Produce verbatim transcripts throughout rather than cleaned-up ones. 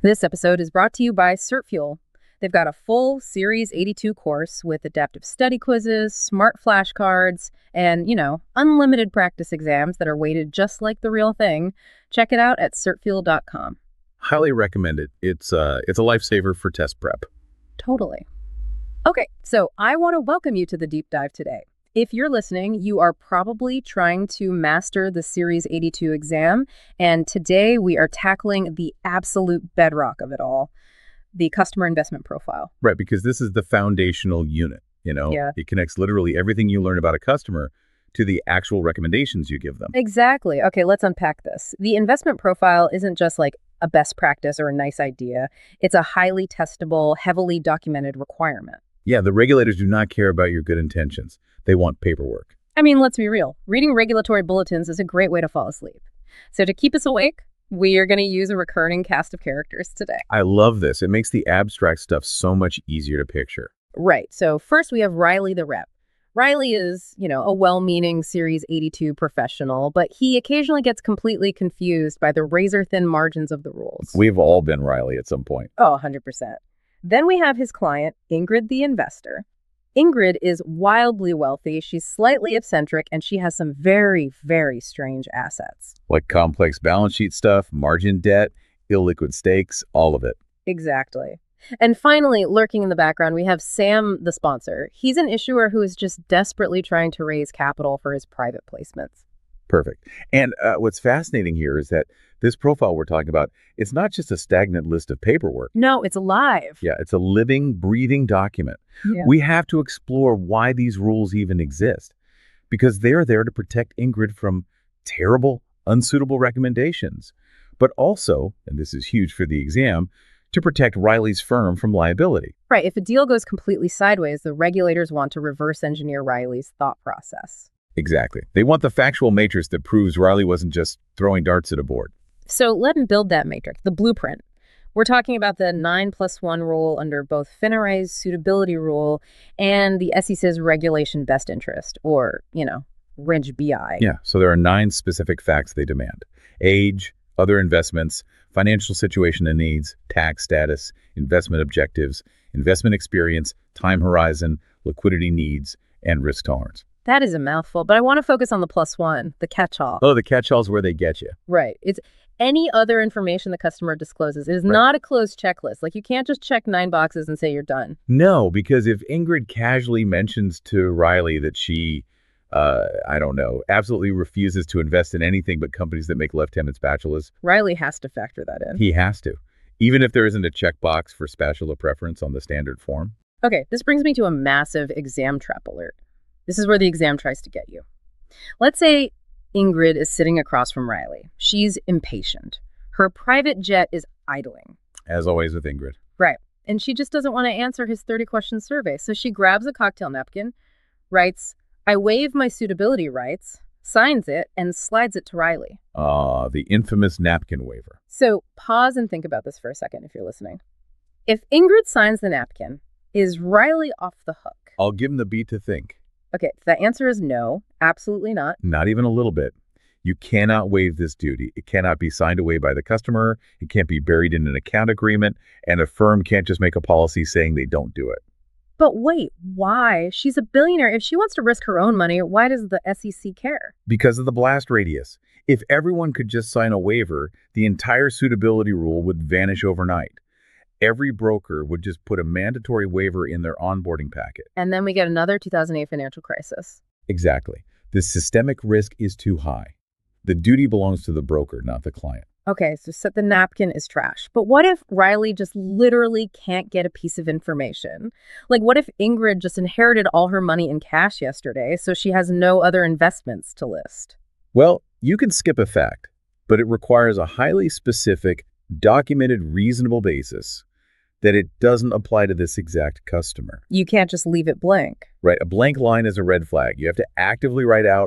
This episode is brought to you by CertFuel. They've got a full Series eighty-two course with adaptive study quizzes, smart flashcards, and, you know, unlimited practice exams that are weighted just like the real thing. Check it out at cert fuel dot com. Highly recommend it. It's uh, it's a lifesaver for test prep. Totally. Okay, so I want to welcome you to the deep dive today. If you're listening, you are probably trying to master the Series eighty-two exam, and today we are tackling the absolute bedrock of it all, the customer investment profile. Right, because this is the foundational unit, you know? Yeah. It connects literally everything you learn about a customer to the actual recommendations you give them. Exactly. Okay, let's unpack this. The investment profile isn't just like a best practice or a nice idea. It's a highly testable, heavily documented requirement. Yeah, the regulators do not care about your good intentions. They want paperwork. I mean, let's be real. Reading regulatory bulletins is a great way to fall asleep. So to keep us awake, we are going to use a recurring cast of characters today. I love this. It makes the abstract stuff so much easier to picture. Right. So first we have Riley the rep. Riley is, you know, a well-meaning Series eighty-two professional, but he occasionally gets completely confused by the razor-thin margins of the rules. We've all been Riley at some point. Oh, one hundred percent. Then we have his client, Ingrid the investor. Ingrid is wildly wealthy, she's slightly eccentric, and she has some very, very strange assets. Like complex balance sheet stuff, margin debt, illiquid stakes, all of it. Exactly. And finally, lurking in the background, we have Sam, the sponsor. He's an issuer who is just desperately trying to raise capital for his private placements. Perfect. And uh, what's fascinating here is that this profile we're talking about, it's not just a stagnant list of paperwork. No, it's alive. Yeah, it's a living, breathing document. Yeah. We have to explore why these rules even exist, because they're there to protect Ingrid from terrible, unsuitable recommendations, but also, and this is huge for the exam, to protect Riley's firm from liability. Right. If a deal goes completely sideways, the regulators want to reverse engineer Riley's thought process. Exactly. They want the factual matrix that proves Riley wasn't just throwing darts at a board. So let him build that matrix, the blueprint. We're talking about the nine plus one rule under both FINRA's suitability rule and the S E C's regulation best interest, or, you know, R I G B I. Yeah, so there are nine specific facts they demand. Age, other investments, financial situation and needs, tax status, investment objectives, investment experience, time horizon, liquidity needs, and risk tolerance. That is a mouthful, but I want to focus on the plus one, the catch-all. Oh, the catch-all's where they get you. Right. It's any other information the customer discloses. It is Right. not a closed checklist. Like, you can't just check nine boxes and say you're done. No, because if Ingrid casually mentions to Riley that she, uh, I don't know, absolutely refuses to invest in anything but companies that make left-handed spatulas, Riley has to factor that in. he has to, even if there isn't a checkbox for spatula preference on the standard form. Okay, this brings me to a massive exam trap alert. This is where the exam tries to get you. Let's say Ingrid is sitting across from Riley. She's impatient. Her private jet is idling. As always with Ingrid. Right. And she just doesn't want to answer his thirty-question survey. So she grabs a cocktail napkin, writes, "I waive my suitability rights," signs it, and slides it to Riley. Ah, the infamous napkin waiver. So pause and think about this for a second if you're listening. If Ingrid signs the napkin, is Riley off the hook? I'll give him the beat to think. Okay, the answer is no, absolutely not. Not even a little bit. You cannot waive this duty. It cannot be signed away by the customer. It can't be buried in an account agreement. And a firm can't just make a policy saying they don't do it. But wait, why? She's a billionaire. If she wants to risk her own money, why does the S E C care? Because of the blast radius. If everyone could just sign a waiver, the entire suitability rule would vanish overnight. Every broker would just put a mandatory waiver in their onboarding packet. And then we get another two thousand eight financial crisis. Exactly. The systemic risk is too high. The duty belongs to the broker, not the client. Okay, so set the napkin is trash. But what if Riley just literally can't get a piece of information? Like, what if Ingrid just inherited all her money in cash yesterday, so she has no other investments to list? Well, you can skip a fact, but it requires a highly specific, documented, reasonable basis that it doesn't apply to this exact customer. You can't just leave it blank. Right? A blank line is a red flag. You have to actively write out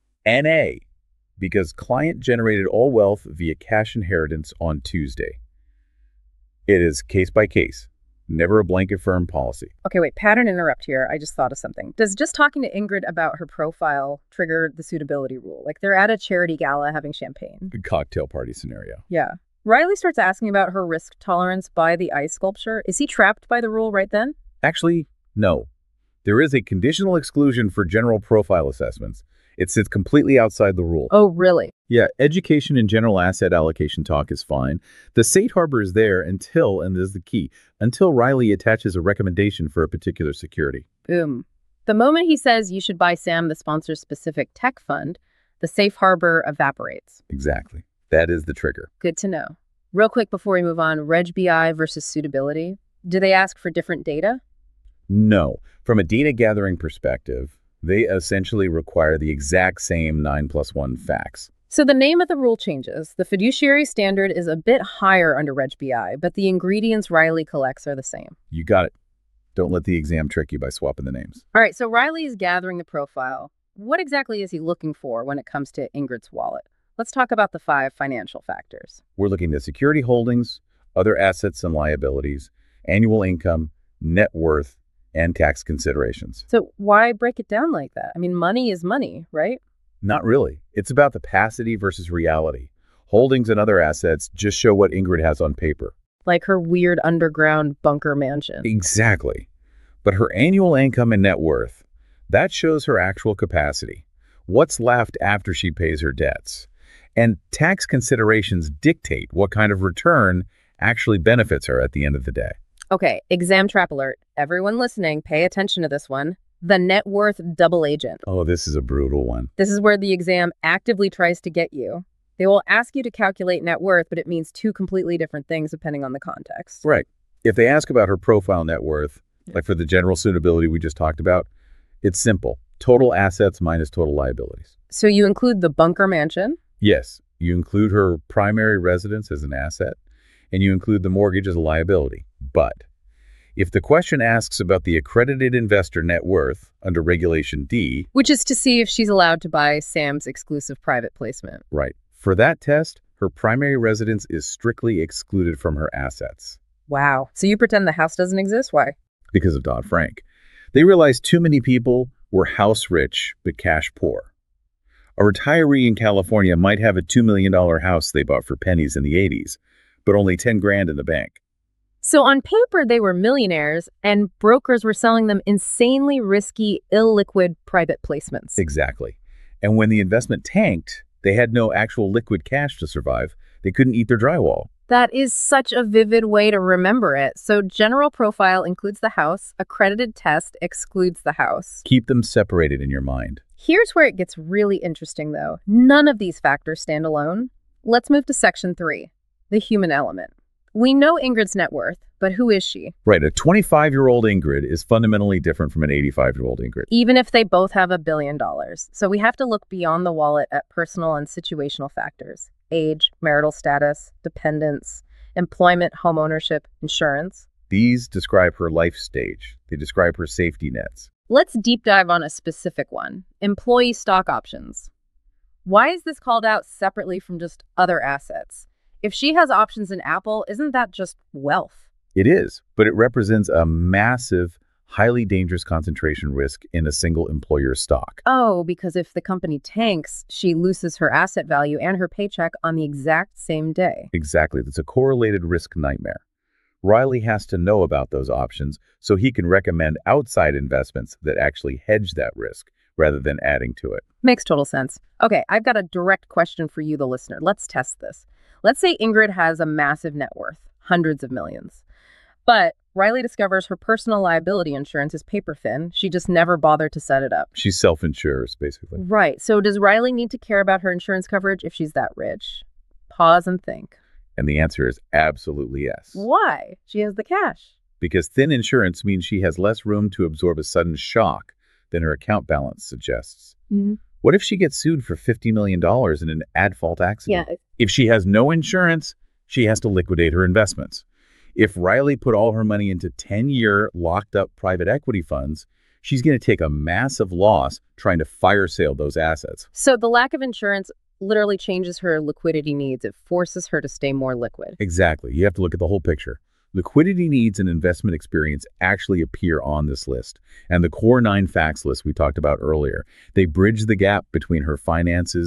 N A because client generated all wealth via cash inheritance on Tuesday. It is case by case, never a blanket firm policy. Okay, wait, pattern interrupt here. I just thought of something. Does just talking to Ingrid about her profile trigger the suitability rule? Like they're at a charity gala having champagne. Good cocktail party scenario. Yeah. Riley starts asking about her risk tolerance by the ice sculpture. Is he trapped by the rule right then? Actually, no. There is a conditional exclusion for general profile assessments. It sits completely outside the rule. Oh, really? Yeah, education and general asset allocation talk is fine. The safe harbor is there until, and this is the key, until Riley attaches a recommendation for a particular security. Boom. The moment he says you should buy Sam the sponsor's specific tech fund, the safe harbor evaporates. Exactly. That is the trigger. Good to know. Real quick before we move on, Reg B I versus suitability. Do they ask for different data? No. From a data gathering perspective, they essentially require the exact same nine plus one facts. So the name of the rule changes. The fiduciary standard is a bit higher under Reg B I, but the ingredients Riley collects are the same. You got it. Don't let the exam trick you by swapping the names. All right, so Riley is gathering the profile. What exactly is he looking for when it comes to Ingrid's wallet? Let's talk about the five financial factors. We're looking at security holdings, other assets and liabilities, annual income, net worth, and tax considerations. So why break it down like that? I mean, money is money, right? Not really. It's about the capacity versus reality. Holdings and other assets just show what Ingrid has on paper. Like her weird underground bunker mansion. Exactly. But her annual income and net worth, that shows her actual capacity. What's left after she pays her debts? And tax considerations dictate what kind of return actually benefits her at the end of the day. Okay, exam trap alert. Everyone listening, pay attention to this one. The net worth double agent. Oh, this is a brutal one. This is where the exam actively tries to get you. They will ask you to calculate net worth, but it means two completely different things depending on the context. Right. If they ask about her profile net worth, like for the general suitability we just talked about, it's simple. Total assets minus total liabilities. So you include the bunker mansion? Yes. You include her primary residence as an asset, and you include the mortgage as a liability. But if the question asks about the accredited investor net worth under Regulation D... Which is to see if she's allowed to buy Sam's exclusive private placement. Right. For that test, her primary residence is strictly excluded from her assets. Wow. So you pretend the house doesn't exist? Why? Because of Dodd-Frank. They realized too many people were house rich but cash poor. A retiree in California might have a two million dollars house they bought for pennies in the eighties, but only ten grand in the bank. So on paper, they were millionaires, and brokers were selling them insanely risky, illiquid private placements. Exactly. And when the investment tanked, they had no actual liquid cash to survive. They couldn't eat their drywall. That is such a vivid way to remember it. So general profile includes the house. Accredited test excludes the house. Keep them separated in your mind. Here's where it gets really interesting, though. None of these factors stand alone. Let's move to section three, the human element. We know Ingrid's net worth, but who is she? Right. A twenty-five-year-old Ingrid is fundamentally different from an eighty-five-year-old Ingrid. Even if they both have a billion dollars. So we have to look beyond the wallet at personal and situational factors. Age, marital status, dependence, employment, home ownership, insurance. These describe her life stage. They describe her safety nets. Let's deep dive on a specific one, employee stock options. Why is this called out separately from just other assets? If she has options in Apple, isn't that just wealth? It is, but it represents a massive, highly dangerous concentration risk in a single employer's stock. Oh, because if the company tanks, she loses her asset value and her paycheck on the exact same day. Exactly. That's a correlated risk nightmare. Riley has to know about those options so he can recommend outside investments that actually hedge that risk rather than adding to it. Makes total sense. Okay, I've got a direct question for you, the listener. Let's test this. Let's say Ingrid has a massive net worth, hundreds of millions. But Riley discovers her personal liability insurance is paper thin. She just never bothered to set it up. She self-insures, basically. Right. So does Riley need to care about her insurance coverage if she's that rich? Pause and think. And the answer is absolutely yes. Why? She has the cash. Because thin insurance means she has less room to absorb a sudden shock than her account balance suggests. Mm-hmm. What if she gets sued for fifty million dollars in an ad-fault accident? Yeah. If she has no insurance, she has to liquidate her investments. If Riley put all her money into ten-year locked-up private equity funds, she's going to take a massive loss trying to fire sale those assets. So the lack of insurance literally changes her liquidity needs. It forces her to stay more liquid. Exactly. You have to look at the whole picture. Liquidity needs and investment experience actually appear on this list. And the core nine facts list we talked about earlier, they bridge the gap between her finances,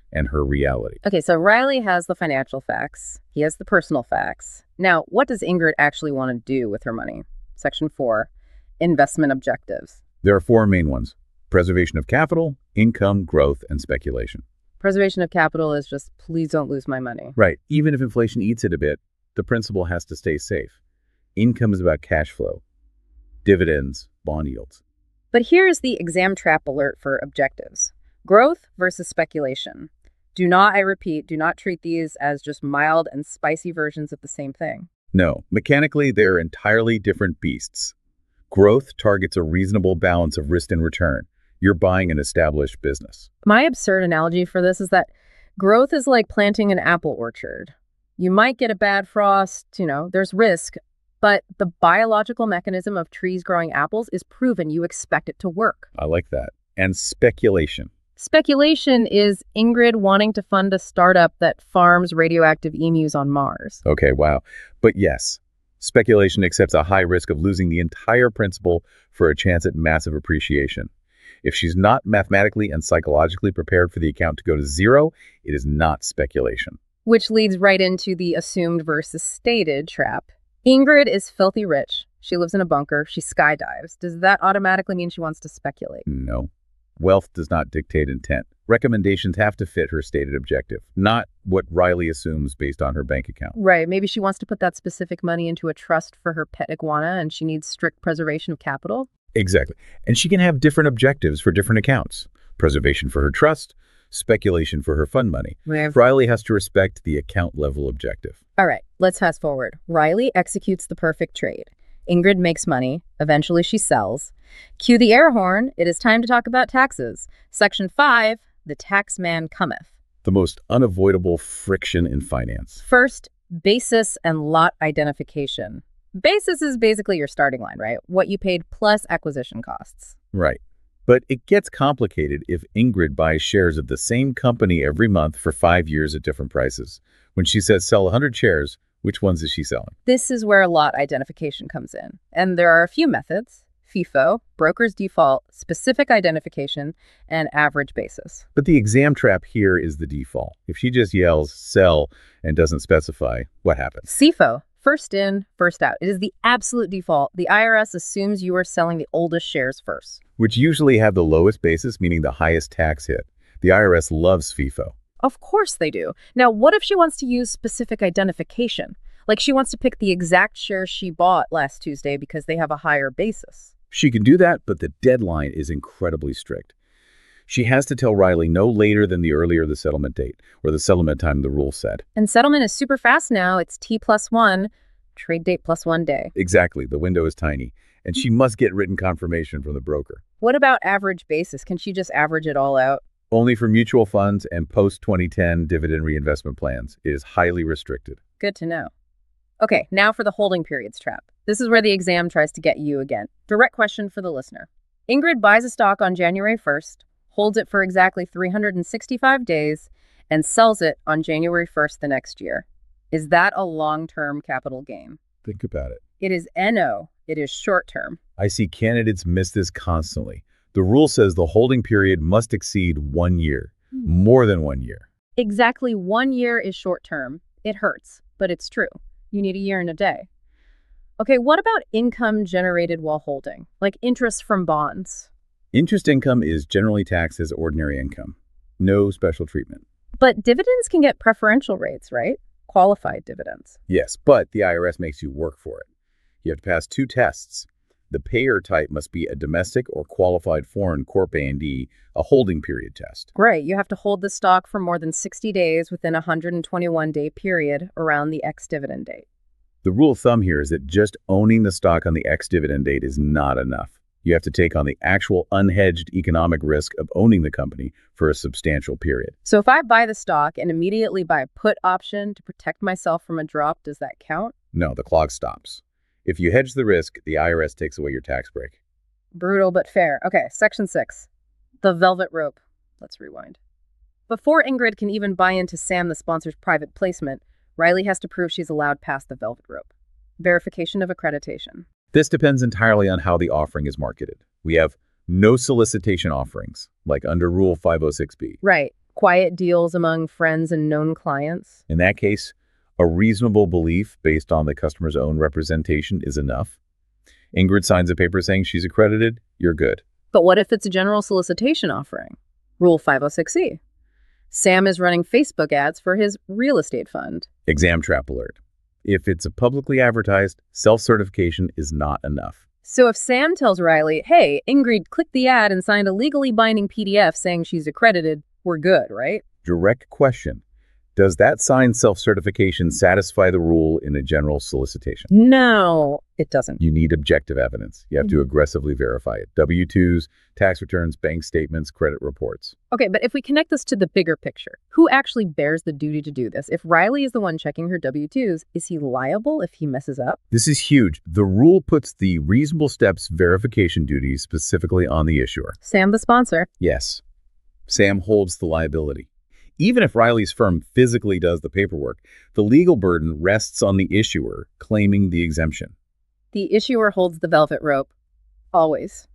and her reality. Okay, so Riley has the financial facts. He has the personal facts. Now, what does Ingrid actually want to do with her money? Section four, investment objectives. There are four main ones: preservation of capital, income, growth, and speculation. Preservation of capital is just, please don't lose my money. Right. Even if inflation eats it a bit, the principal has to stay safe. Income is about cash flow, dividends, bond yields. But here's the exam trap alert for objectives. Growth versus speculation. Do not, I repeat, do not treat these as just mild and spicy versions of the same thing. No, mechanically, they're entirely different beasts. Growth targets a reasonable balance of risk and return. You're buying an established business. My absurd analogy for this is that growth is like planting an apple orchard. You might get a bad frost, you know, there's risk, but the biological mechanism of trees growing apples is proven. You expect it to work. I like that. And speculation. Speculation is Ingrid wanting to fund a startup that farms radioactive emus on Mars. Okay, wow. But yes, speculation accepts a high risk of losing the entire principal for a chance at massive appreciation. If she's not mathematically and psychologically prepared for the account to go to zero, it is not speculation. Which leads right into the assumed versus stated trap. Ingrid is filthy rich. She lives in a bunker. She skydives. Does that automatically mean she wants to speculate? No. Wealth does not dictate intent. Recommendations have to fit her stated objective, not what Riley assumes based on her bank account. Right. Maybe she wants to put that specific money into a trust for her pet iguana and she needs strict preservation of capital. Exactly. And she can have different objectives for different accounts. Preservation for her trust, speculation for her fund money. Right. Riley has to respect the account level objective. All right, let's fast forward. Riley executes the perfect trade. Ingrid makes money. Eventually she sells. Cue the air horn. It is time to talk about taxes. Section five, the tax man cometh. The most unavoidable friction in finance. First, basis and lot identification. Basis is basically your starting line, right? What you paid plus acquisition costs. Right. But it gets complicated if Ingrid buys shares of the same company every month for five years at different prices. When she says sell one hundred shares, which ones is she selling? This is where lot identification comes in. And there are a few methods: FIFO, broker's default, specific identification, and average basis. But the exam trap here is the default. If she just yells sell and doesn't specify, what happens? C F O, first in, first out. It is the absolute default. The I R S assumes you are selling the oldest shares first. Which usually have the lowest basis, meaning the highest tax hit. The I R S loves FIFO. Of course they do. Now, what if she wants to use specific identification? Like she wants to pick the exact shares she bought last Tuesday because they have a higher basis. She can do that, but the deadline is incredibly strict. She has to tell Riley no later than the earlier the settlement date, or the settlement time the rule said. And settlement is super fast now. It's T plus one, trade date plus one day. Exactly. The window is tiny, and she must get written confirmation from the broker. What about average basis? Can she just average it all out? Only for mutual funds and post twenty ten dividend reinvestment plans. It is highly restricted. Good to know. Okay, now for the holding periods trap. This is where the exam tries to get you again. Direct question for the listener. Ingrid buys a stock on January first, holds it for exactly three hundred sixty-five days, and sells it on January first the next year. Is that a long-term capital gain? Think about it. It is N O. It is short-term. I see candidates miss this constantly. The rule says the holding period must exceed one year, more than one year. Exactly one year is short-term. It hurts, but it's true. You need a year and a day. Okay, what about income generated while holding, like interest from bonds? Interest income is generally taxed as ordinary income. No special treatment. But dividends can get preferential rates, right? Qualified dividends. Yes, but the I R S makes you work for it. You have to pass two tests. The payer type must be a domestic or qualified foreign corp A and D, a holding period test. Great. You have to hold the stock for more than sixty days within a one hundred twenty-one day period around the ex-dividend date. The rule of thumb here is that just owning the stock on the ex-dividend date is not enough. You have to take on the actual unhedged economic risk of owning the company for a substantial period. So if I buy the stock and immediately buy a put option to protect myself from a drop, does that count? No, the clock stops. If you hedge the risk, the I R S takes away your tax break. Brutal but fair. Okay, section six. The velvet rope. Let's rewind. Before Ingrid can even buy into Sam, the sponsor's private placement, Riley has to prove she's allowed past the velvet rope. Verification of accreditation. This depends entirely on how the offering is marketed. We have no solicitation offerings, like under Rule five oh six B. Right. Quiet deals among friends and known clients? In that case, a reasonable belief based on the customer's own representation is enough. Ingrid signs a paper saying she's accredited, you're good. But what if it's a general solicitation offering? Rule five oh six E. Sam is running Facebook ads for his real estate fund. Exam trap alert. If it's a publicly advertised, self-certification is not enough. So if Sam tells Riley, hey, Ingrid clicked the ad and signed a legally binding P D F saying she's accredited, we're good, right? Direct question. Does that signed self-certification satisfy the rule in a general solicitation? No, it doesn't. You need objective evidence. You have to aggressively verify it. W two's, tax returns, bank statements, credit reports. Okay, but if we connect this to the bigger picture, who actually bears the duty to do this? If Riley is the one checking her W twos, is he liable if he messes up? This is huge. The rule puts the reasonable steps verification duties specifically on the issuer. Sam, the sponsor. Yes. Sam holds the liability. Even if Riley's firm physically does the paperwork, the legal burden rests on the issuer claiming the exemption. The issuer holds the velvet rope. Always.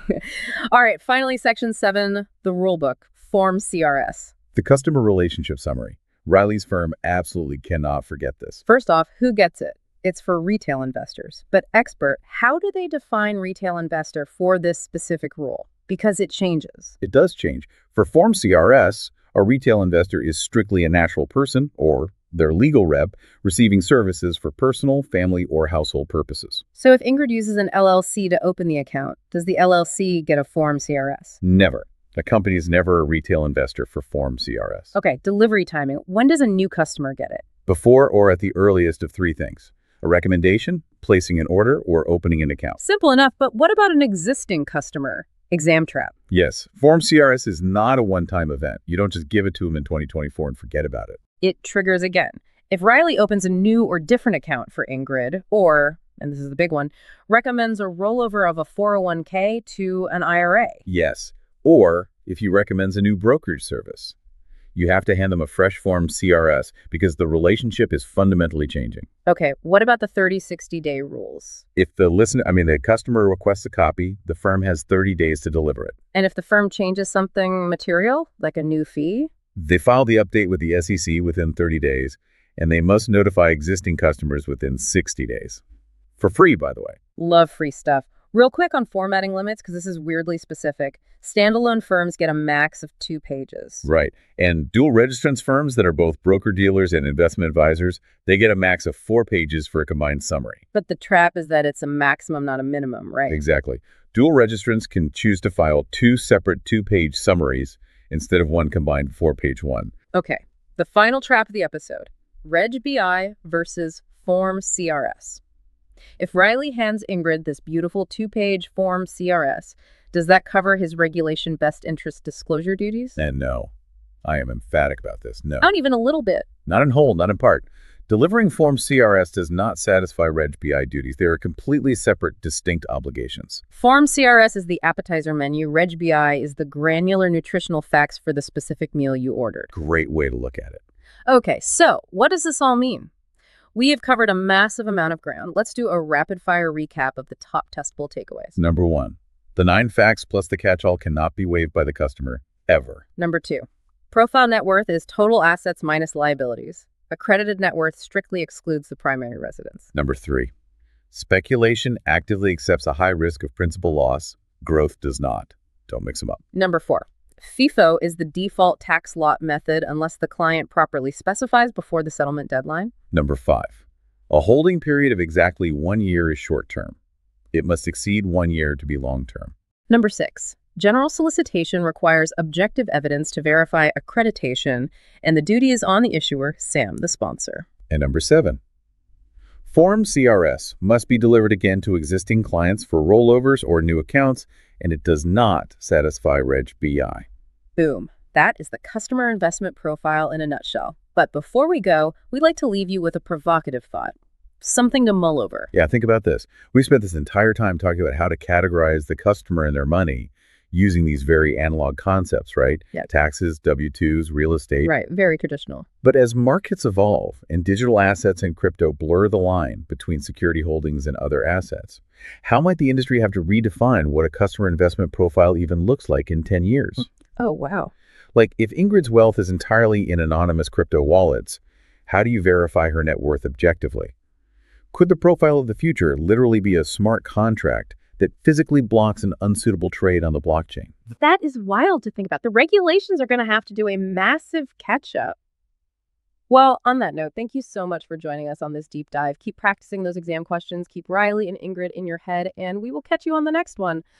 All right, finally, section seven, the rule book, Form C R S. The customer relationship summary. Riley's firm absolutely cannot forget this. First off, who gets it? It's for retail investors. But expert, how do they define retail investor for this specific rule? Because it changes. It does change. For Form C R S, a retail investor is strictly a natural person, or their legal rep, receiving services for personal, family, or household purposes. So if Ingrid uses an L L C to open the account, does the L L C get a Form C R S? Never. A company is never a retail investor for Form C R S. Okay, delivery timing. When does a new customer get it? Before or at the earliest of three things. A recommendation, placing an order, or opening an account. Simple enough, but what about an existing customer? Exam trap. Yes, Form C R S is not a one-time event. You don't just give it to them in twenty twenty-four and forget about it. It triggers again. If Riley opens a new or different account for Ingrid, or, and this is the big one, recommends a rollover of a four oh one k to an I R A. Yes, or if he recommends a new brokerage service. You have to hand them a fresh Form C R S because the relationship is fundamentally changing. Okay, what about the thirty, sixty day rules? If the listener, I mean, the customer requests a copy, the firm has thirty days to deliver it. And if the firm changes something material, like a new fee? They file the update with the S E C within thirty days, and they must notify existing customers within sixty days. For free, by the way. Love free stuff. Real quick on formatting limits, because this is weirdly specific. Standalone firms get a max of two pages. Right. And dual registrants firms that are both broker-dealers and investment advisors, they get a max of four pages for a combined summary. But the trap is that it's a maximum, not a minimum, right? Exactly. Dual registrants can choose to file two separate two-page summaries instead of one combined four-page one. Okay. The final trap of the episode. Reg B I versus Form C R S. If Riley hands Ingrid this beautiful two-page Form C R S, does that cover his regulation best interest disclosure duties? And no. I am emphatic about this. No. Not even a little bit. Not in whole, not in part. Delivering Form C R S does not satisfy Reg B I duties. They are completely separate, distinct obligations. Form C R S is the appetizer menu. Reg B I is the granular nutritional facts for the specific meal you ordered. Great way to look at it. Okay, so what does this all mean? We have covered a massive amount of ground. Let's do a rapid-fire recap of the top testable takeaways. Number one, the nine facts plus the catch-all cannot be waived by the customer, ever. Number two, profile net worth is total assets minus liabilities. Accredited net worth strictly excludes the primary residence. Number three, speculation actively accepts a high risk of principal loss. Growth does not. Don't mix them up. Number four, FIFO is the default tax lot method unless the client properly specifies before the settlement deadline. Number five, a holding period of exactly one year is short-term. It must exceed one year to be long-term. Number six, general solicitation requires objective evidence to verify accreditation, and the duty is on the issuer, Sam, the sponsor. And number seven, Form C R S must be delivered again to existing clients for rollovers or new accounts, and it does not satisfy Reg B I. Boom. That is the customer investment profile in a nutshell. But before we go, we'd like to leave you with a provocative thought. Something to mull over. Yeah, think about this. We spent this entire time talking about how to categorize the customer and their money using these very analog concepts, right? Yeah. Taxes, W twos, real estate. Right, very traditional. But as markets evolve and digital assets and crypto blur the line between security holdings and other assets, how might the industry have to redefine what a customer investment profile even looks like in ten years? Oh, wow. Like, if Ingrid's wealth is entirely in anonymous crypto wallets, how do you verify her net worth objectively? Could the profile of the future literally be a smart contract that physically blocks an unsuitable trade on the blockchain? That is wild to think about. The regulations are going to have to do a massive catch-up. Well, on that note, thank you so much for joining us on this deep dive. Keep practicing those exam questions. Keep Riley and Ingrid in your head, and we will catch you on the next one.